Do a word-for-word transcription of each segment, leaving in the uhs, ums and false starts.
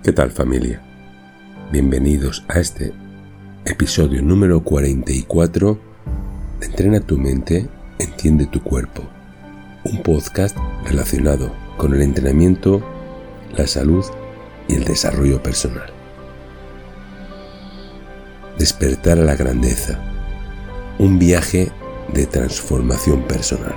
¿Qué tal, familia? Bienvenidos a este episodio número cuarenta y cuatro de Entrena tu mente, entiende tu cuerpo, un podcast relacionado con el entrenamiento, la salud y el desarrollo personal. Despertar a la grandeza, un viaje de transformación personal.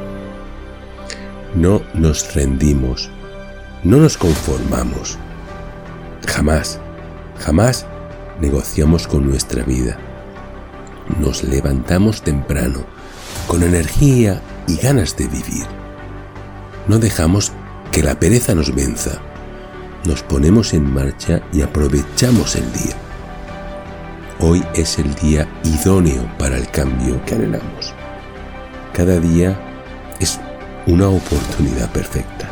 No nos rendimos, no nos conformamos. Jamás, jamás negociamos con nuestra vida. Nos levantamos temprano, con energía y ganas de vivir. No dejamos que la pereza nos venza. Nos ponemos en marcha y aprovechamos el día. Hoy es el día idóneo para el cambio que anhelamos. Cada día es una oportunidad perfecta.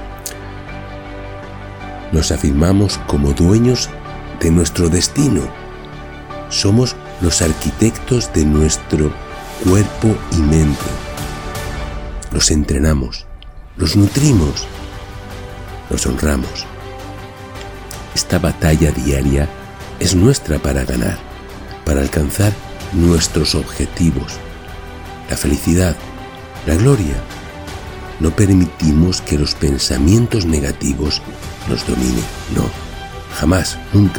Nos afirmamos como dueños de nuestro destino. Somos los arquitectos de nuestro cuerpo y mente. Los entrenamos, los nutrimos, los honramos. Esta batalla diaria es nuestra para ganar, para alcanzar nuestros objetivos, la felicidad, la gloria. No permitimos que los pensamientos negativos nos dominen, no, jamás, nunca.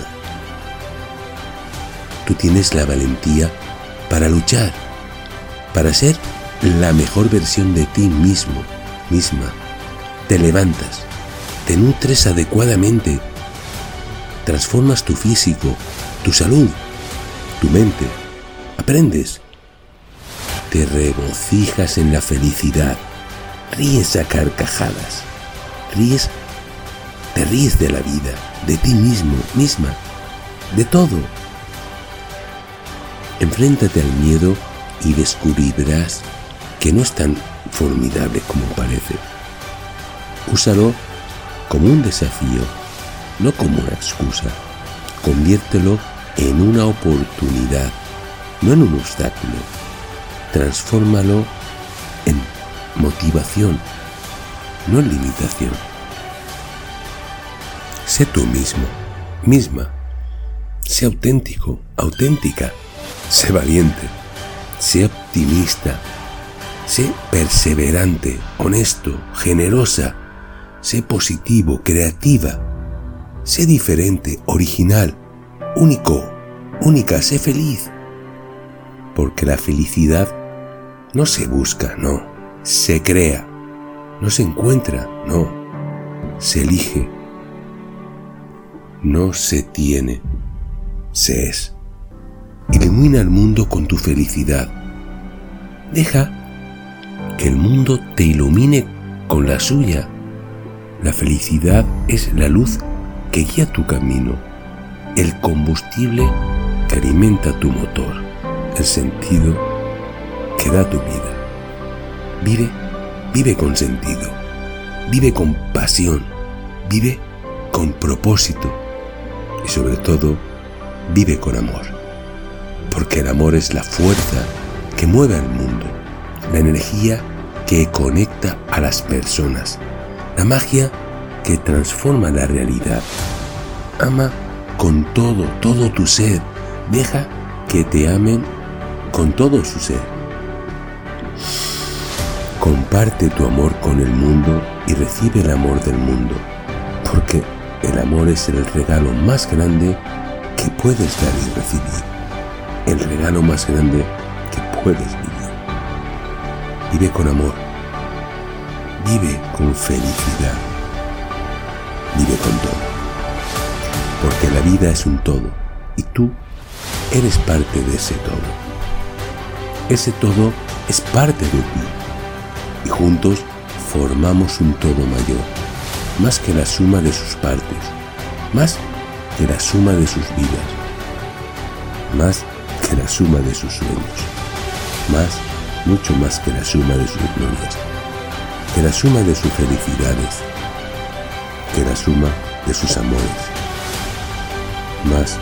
Tú tienes la valentía para luchar, para ser la mejor versión de ti mismo, misma. Te levantas, te nutres adecuadamente, transformas tu físico, tu salud, tu mente, aprendes, te regocijas en la felicidad, ríes a carcajadas, ríes, te ríes de la vida, de ti mismo, misma, de todo. Enfréntate al miedo y descubrirás que no es tan formidable como parece. Úsalo como un desafío, no como una excusa. Conviértelo en una oportunidad, no en un obstáculo. Transfórmalo en motivación, no en limitación. Sé tú mismo, misma. Sé auténtico, auténtica. Sé valiente. Sé optimista. Sé perseverante, honesto, generosa. Sé positivo, creativa. Sé diferente, original, único, única. Sé feliz. Porque la felicidad no se busca, no. Se crea. No se encuentra, no. Se elige. No se tiene, se es. Ilumina el mundo con tu felicidad. Deja que el mundo te ilumine con la suya. La felicidad es la luz que guía tu camino, el combustible que alimenta tu motor, el sentido que da tu vida. Vive, vive con sentido, vive con pasión, vive con propósito. Y sobre todo, vive con amor, porque el amor es la fuerza que mueve al mundo, la energía que conecta a las personas, la magia que transforma la realidad. Ama con todo, todo tu ser. Deja que te amen con todo su ser. Comparte tu amor con el mundo y recibe el amor del mundo, porque el amor es el regalo más grande que puedes dar y recibir. El regalo más grande que puedes vivir. Vive con amor. Vive con felicidad. Vive con todo. Porque la vida es un todo y tú eres parte de ese todo. Ese todo es parte de ti. Y juntos formamos un todo mayor. Más que la suma de sus partes, más que la suma de sus vidas, más que la suma de sus sueños, más, mucho más que la suma de sus glorias, que la suma de sus felicidades, que la suma de sus amores, más,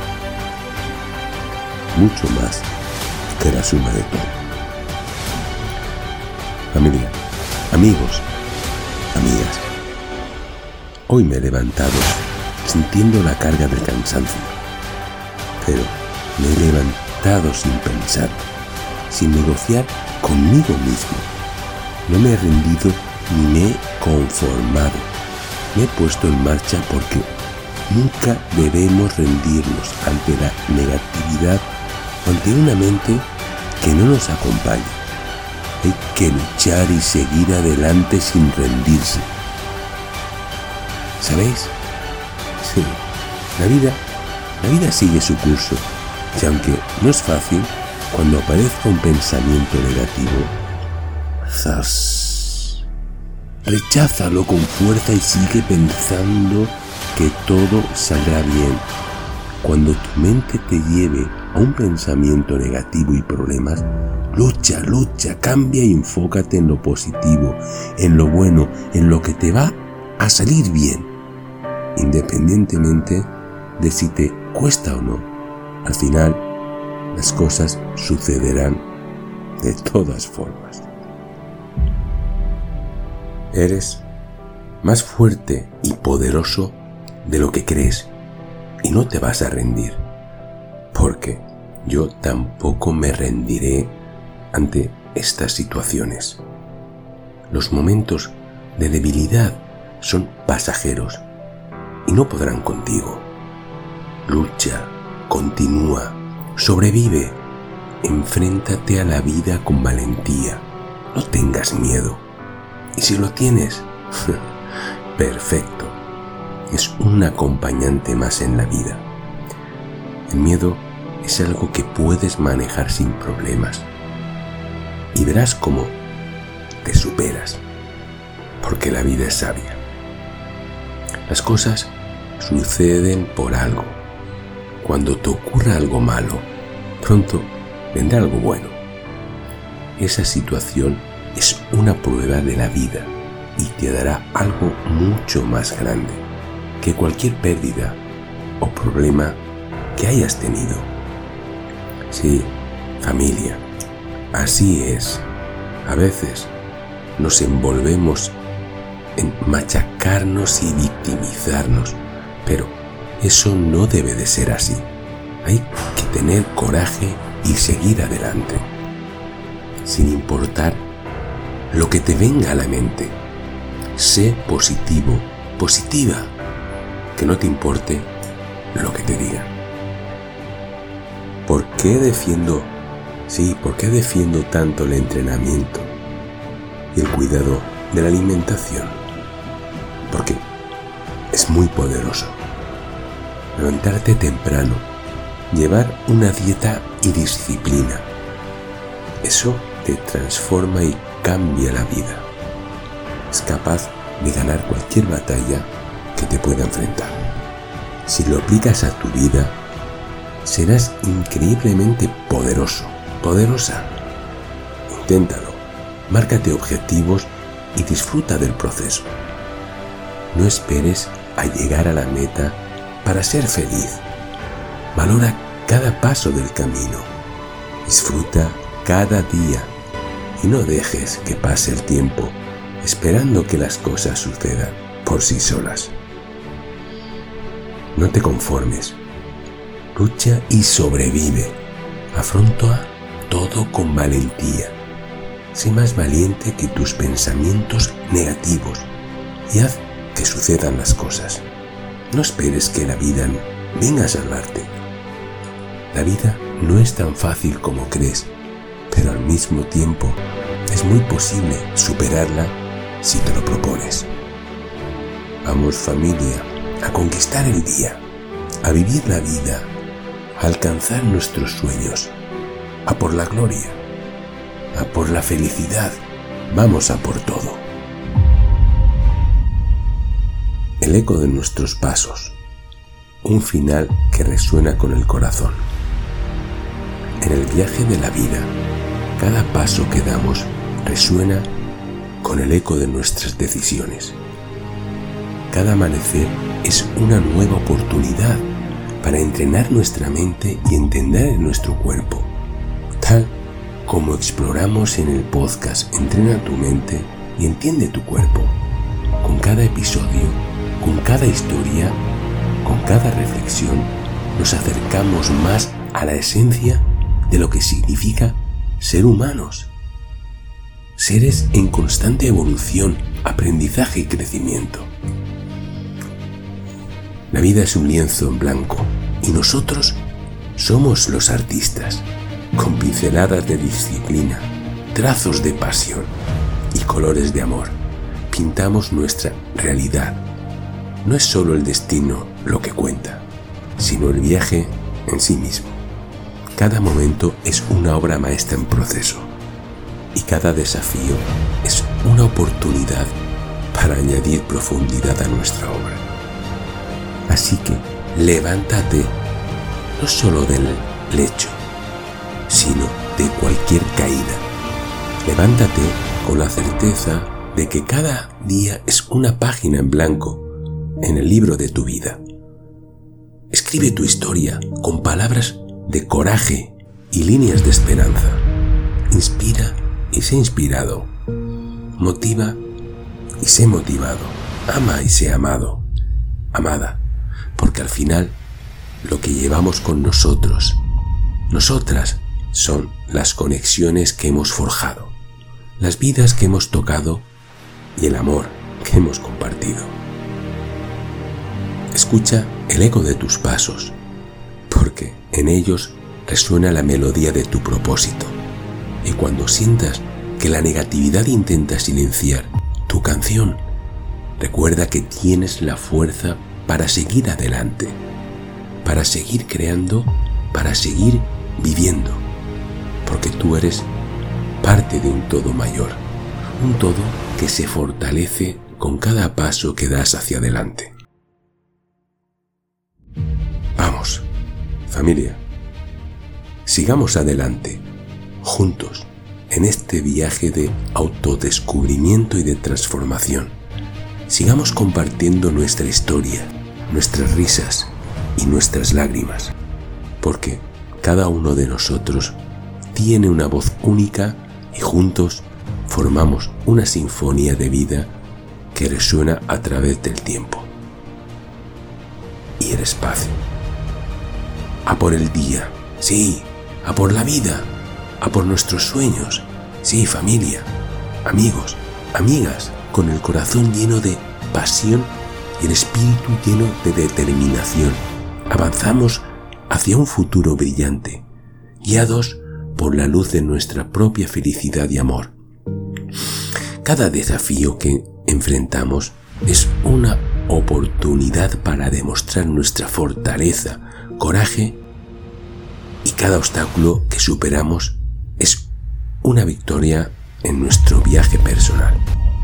mucho más que la suma de todo. Familia, amigos, amigas, hoy me he levantado sintiendo la carga del cansancio. Pero me he levantado sin pensar, sin negociar conmigo mismo. No me he rendido ni me he conformado. Me he puesto en marcha porque nunca debemos rendirnos ante la negatividad o ante una mente que no nos acompaña. Hay que luchar y seguir adelante sin rendirse. ¿Sabéis? Sí, la vida, la vida sigue su curso. Y aunque no es fácil, cuando aparezca un pensamiento negativo, ¡zas!, recházalo con fuerza y sigue pensando que todo saldrá bien. Cuando tu mente te lleve a un pensamiento negativo y problemas, lucha, lucha, cambia y enfócate en lo positivo, en lo bueno, en lo que te va a salir bien, independientemente de si te cuesta o no. Al final, las cosas sucederán de todas formas. Eres más fuerte y poderoso de lo que crees y no te vas a rendir, porque yo tampoco me rendiré ante estas situaciones. Los momentos de debilidad son pasajeros y no podrán contigo. Lucha, continúa, sobrevive, enfréntate a la vida con valentía, no tengas miedo. Y si lo tienes, perfecto, es un acompañante más en la vida. El miedo es algo que puedes manejar sin problemas y verás cómo te superas, porque la vida es sabia. Las cosas suceden por algo. Cuando te ocurra algo malo, pronto vendrá algo bueno. Esa situación es una prueba de la vida y te dará algo mucho más grande que cualquier pérdida o problema que hayas tenido. Sí, familia, así es. A veces nos envolvemos en machacarnos y victimizarnos, pero eso no debe de ser así. Hay que tener coraje y seguir adelante, sin importar lo que te venga a la mente. Sé positivo, positiva, que no te importe lo que te digan. ¿Por qué defiendo, sí, por qué defiendo tanto el entrenamiento y el cuidado de la alimentación? Porque es muy poderoso. Levantarte temprano, llevar una dieta y disciplina, eso te transforma y cambia la vida. Es capaz de ganar cualquier batalla que te pueda enfrentar. Si lo aplicas a tu vida, serás increíblemente poderoso, poderosa. Inténtalo, márcate objetivos y disfruta del proceso. No esperes a llegar a la meta para ser feliz. Valora cada paso del camino. Disfruta cada día y no dejes que pase el tiempo esperando que las cosas sucedan por sí solas. No te conformes. Lucha y sobrevive. Afronta todo con valentía. Sé más valiente que tus pensamientos negativos y haz que sucedan las cosas. No esperes que la vida venga a salvarte. La vida no es tan fácil como crees, pero al mismo tiempo es muy posible superarla si te lo propones. Vamos, familia, a conquistar el día, a vivir la vida, a alcanzar nuestros sueños, a por la gloria, a por la felicidad. Vamos a por todo. El eco de nuestros pasos, un final que resuena con el corazón. En el viaje de la vida, cada paso que damos resuena con el eco de nuestras decisiones. Cada amanecer es una nueva oportunidad para entrenar nuestra mente y entender nuestro cuerpo, tal como exploramos en el podcast Entrena tu mente y entiende tu cuerpo. Con cada episodio, con cada historia, con cada reflexión nos acercamos más a la esencia de lo que significa ser humanos. Seres en constante evolución, aprendizaje y crecimiento. La vida es un lienzo en blanco y nosotros somos los artistas, con pinceladas de disciplina, trazos de pasión y colores de amor. Pintamos nuestra realidad. No es solo el destino lo que cuenta, sino el viaje en sí mismo. Cada momento es una obra maestra en proceso y cada desafío es una oportunidad para añadir profundidad a nuestra obra. Así que levántate no solo del lecho, sino de cualquier caída. Levántate con la certeza de que cada día es una página en blanco en el libro de tu vida. Escribe tu historia con palabras de coraje y líneas de esperanza. Inspira y sé inspirado. Motiva y sé motivado. Ama y sé amado. Amada, porque al final lo que llevamos con nosotros, nosotras, son las conexiones que hemos forjado, las vidas que hemos tocado y el amor que hemos compartido. Escucha el eco de tus pasos, porque en ellos resuena la melodía de tu propósito. Y cuando sientas que la negatividad intenta silenciar tu canción, recuerda que tienes la fuerza para seguir adelante, para seguir creando, para seguir viviendo, porque tú eres parte de un todo mayor, un todo que se fortalece con cada paso que das hacia adelante. Vamos, familia, sigamos adelante, juntos, en este viaje de autodescubrimiento y de transformación. Sigamos compartiendo nuestra historia, nuestras risas y nuestras lágrimas, porque cada uno de nosotros tiene una voz única y juntos formamos una sinfonía de vida que resuena a través del tiempo y el espacio. A por el día, sí, a por la vida, a por nuestros sueños, sí, familia, amigos, amigas, con el corazón lleno de pasión y el espíritu lleno de determinación. Avanzamos hacia un futuro brillante, guiados por la luz de nuestra propia felicidad y amor. Cada desafío que enfrentamos es una oportunidad para demostrar nuestra fortaleza, coraje, y cada obstáculo que superamos es una victoria en nuestro viaje personal.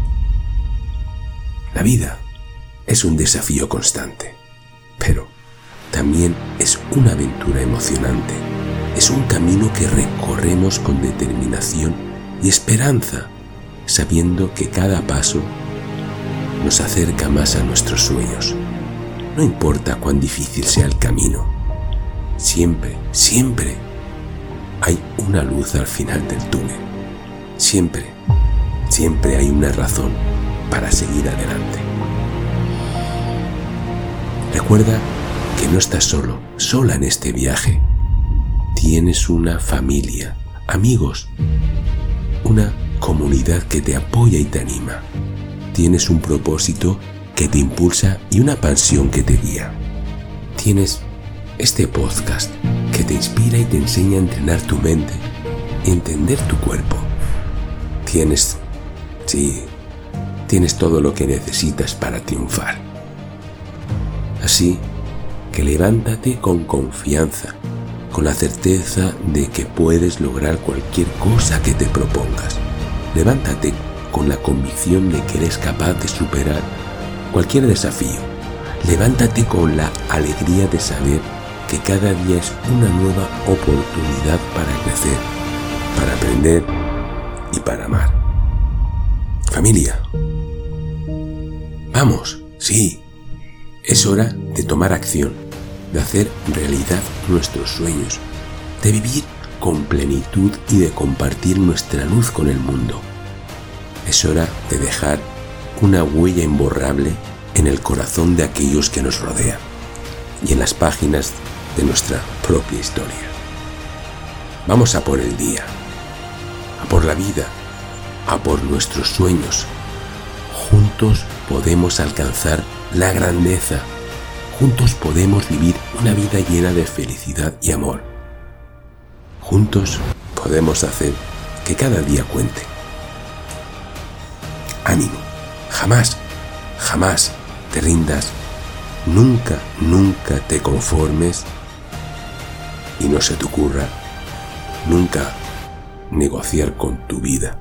La vida es un desafío constante, pero también es una aventura emocionante. Es un camino que recorremos con determinación y esperanza, sabiendo que cada paso nos acerca más a nuestros sueños. No importa cuán difícil sea el camino, siempre, siempre hay una luz al final del túnel. Siempre, siempre hay una razón para seguir adelante. Recuerda que no estás solo, sola en este viaje. Tienes una familia, amigos, una comunidad que te apoya y te anima. Tienes un propósito que te impulsa y una pasión que te guía. Tienes este podcast que te inspira y te enseña a entrenar tu mente y entender tu cuerpo. Tienes, sí, tienes todo lo que necesitas para triunfar. Así que levántate con confianza, con la certeza de que puedes lograr cualquier cosa que te propongas. Levántate con la convicción de que eres capaz de superar cualquier desafío. Levántate con la alegría de saber que cada día es una nueva oportunidad para crecer, para aprender y para amar. Familia, vamos, sí, es hora de tomar acción, de hacer realidad nuestros sueños, de vivir con plenitud y de compartir nuestra luz con el mundo. Es hora de dejar una huella imborrable en el corazón de aquellos que nos rodean. y en las páginas de nuestra propia historia. Vamos a por el día, a por la vida, a por nuestros sueños. Juntos podemos alcanzar la grandeza. Juntos podemos vivir una vida llena de felicidad y amor. Juntos podemos hacer que cada día cuente. Ánimo, jamás, jamás te rindas, nunca, nunca te conformes y no se te ocurra nunca negociar con tu vida.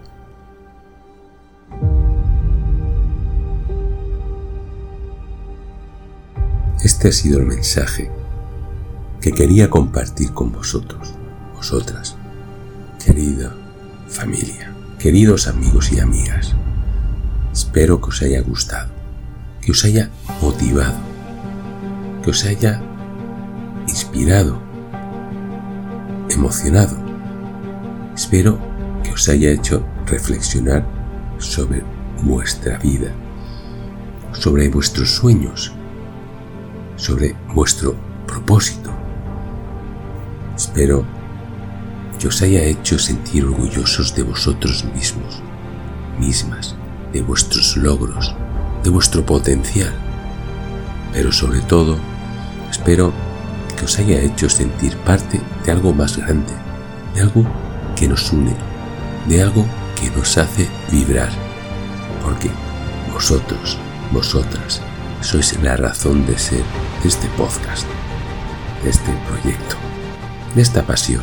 Este ha sido el mensaje que quería compartir con vosotros, vosotras, querida familia, queridos amigos y amigas. Espero que os haya gustado, que os haya motivado, que os haya inspirado, emocionado. Espero que os haya hecho reflexionar sobre vuestra vida, sobre vuestros sueños, sobre vuestro propósito. Espero que os haya hecho sentir orgullosos de vosotros mismos, mismas, de vuestros logros, de vuestro potencial. Pero sobre todo, espero que os haya hecho sentir parte de algo más grande, de algo que nos une, de algo que nos hace vibrar. Porque vosotros, vosotras, sois la razón de ser de este podcast, de este proyecto, de esta pasión.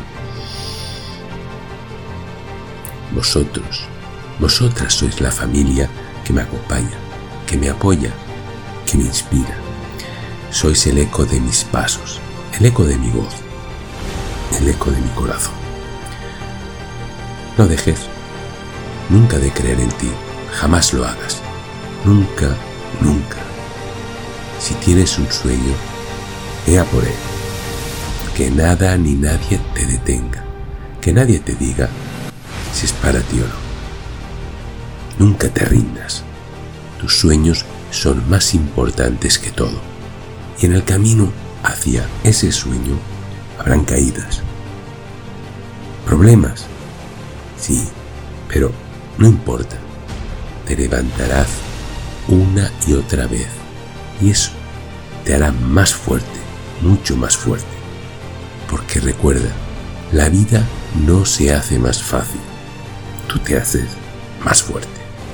Vosotros, vosotras sois la familia que me acompaña, que me apoya, que me inspira. Sois el eco de mis pasos, el eco de mi voz, el eco de mi corazón. No dejes nunca de creer en ti, jamás lo hagas, nunca, nunca. Si tienes un sueño, ve a por él. Que nada ni nadie te detenga, que nadie te diga si es para ti o no. Nunca te rindas. Tus sueños son más importantes que todo. Y en el camino hacia ese sueño habrán caídas, problemas, sí, pero no importa. Te levantarás una y otra vez. Y eso te hará más fuerte, mucho más fuerte. Porque recuerda, la vida no se hace más fácil, tú te haces más fuerte.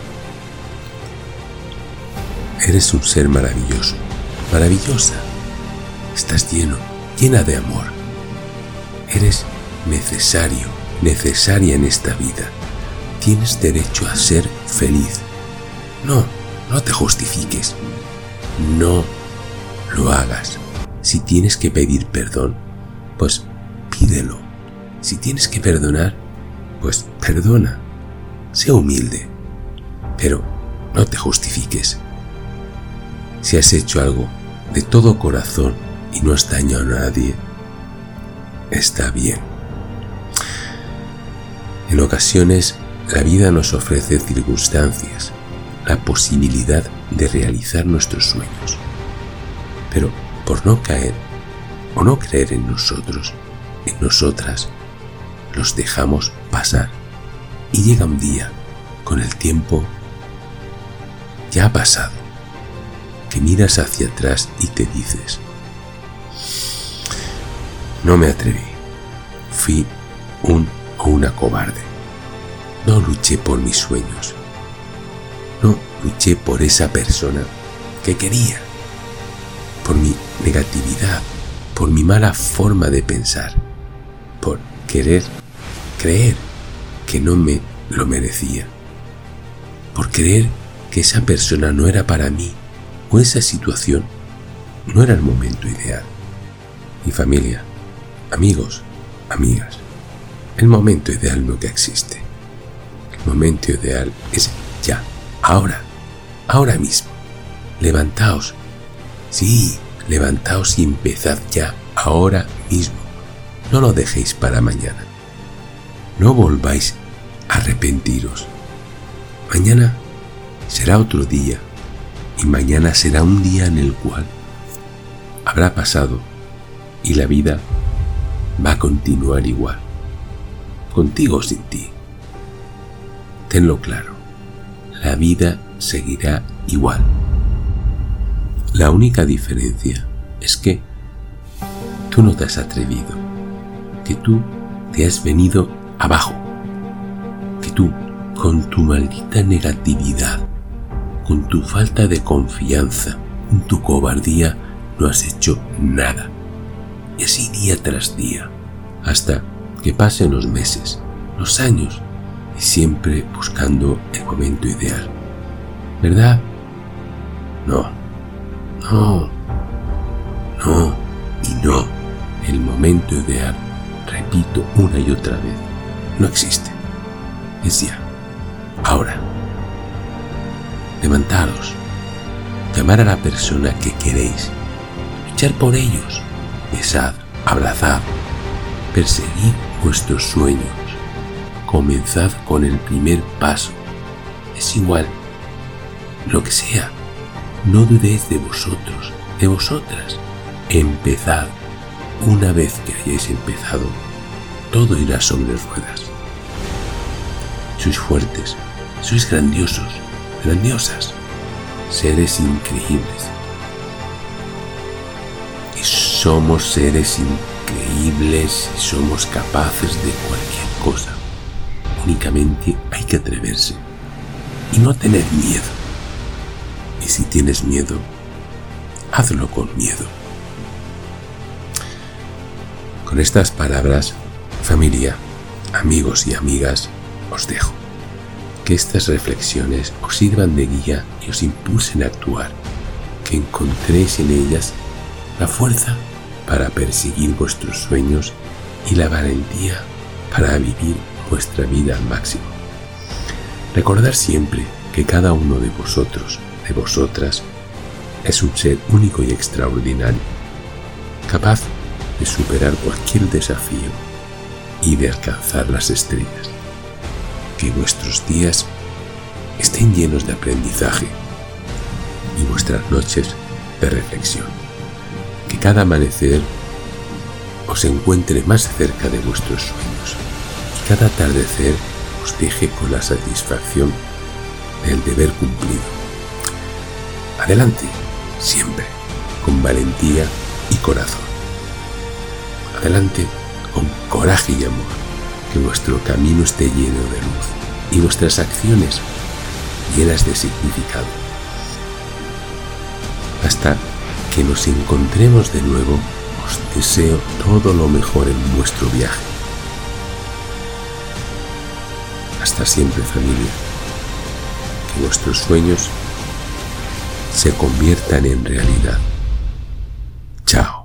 Eres un ser maravilloso, maravillosa. Estás lleno, llena de amor. Eres necesario, necesaria en esta vida. Tienes derecho a ser feliz. No, no te justifiques. No lo hagas. Si tienes que pedir perdón, pues pídelo. Si tienes que perdonar, pues perdona. Sé humilde, pero no te justifiques. Si has hecho algo de todo corazón y no has dañado a nadie, está bien. En ocasiones, la vida nos ofrece circunstancias, la posibilidad de realizar nuestros sueños. Pero por no caer o no creer en nosotros, en nosotras, los dejamos pasar. Y llega un día, con el tiempo ya ha pasado, que miras hacia atrás y te dices: no me atreví, fui un o una cobarde, no luché por mis sueños, no luché por esa persona que quería, por mi negatividad, por mi mala forma de pensar, por querer creer que no me lo merecía, por creer que esa persona no era para mí o esa situación no era el momento ideal. Mi familia, amigos, amigas, el momento ideal no que existe. El momento ideal es ya, ahora, ahora mismo. Levantaos, sí, levantaos y empezad ya, ahora mismo. No lo dejéis para mañana. No volváis a arrepentiros. Mañana será otro día y mañana será un día en el cual habrá pasado y la vida va a continuar igual, contigo o sin ti. Tenlo claro, la vida seguirá igual. La única diferencia es que tú no te has atrevido, que tú te has venido abajo, que tú, con tu maldita negatividad, con tu falta de confianza, con tu cobardía, no has hecho nada. Y así día tras día, hasta que pasen los meses, los años, y siempre buscando el momento ideal. ¿Verdad? No, no, no y no. El momento ideal, repito una y otra vez, no existe. Es ya, ahora. Levantaros, llamar a la persona que queréis, luchar por ellos, besad, abrazad, perseguid vuestros sueños, comenzad con el primer paso. Es igual, lo que sea, no dudéis de vosotros, de vosotras. Empezad. Una vez que hayáis empezado, todo irá sobre ruedas. Sois fuertes, sois grandiosos, grandiosas, seres increíbles. Y somos seres increíbles y somos capaces de cualquier cosa. Únicamente hay que atreverse y no tener miedo. Y si tienes miedo, hazlo con miedo. Con estas palabras, familia, amigos y amigas, os dejo. Que estas reflexiones os sirvan de guía y os impulsen a actuar. Que encontréis en ellas la fuerza para perseguir vuestros sueños y la valentía para vivir vuestra vida al máximo. Recordad siempre que cada uno de vosotros, de vosotras, es un ser único y extraordinario, capaz de superar cualquier desafío y de alcanzar las estrellas. Que vuestros días estén llenos de aprendizaje y vuestras noches de reflexión. Que cada amanecer os encuentre más cerca de vuestros sueños y cada atardecer os deje con la satisfacción del deber cumplido. Adelante, siempre, con valentía y corazón. Adelante, con coraje y amor, que vuestro camino esté lleno de luz y vuestras acciones llenas de significado. Hasta que nos encontremos de nuevo, os deseo todo lo mejor en vuestro viaje. Hasta siempre, familia. Que vuestros sueños se conviertan en realidad. Chao.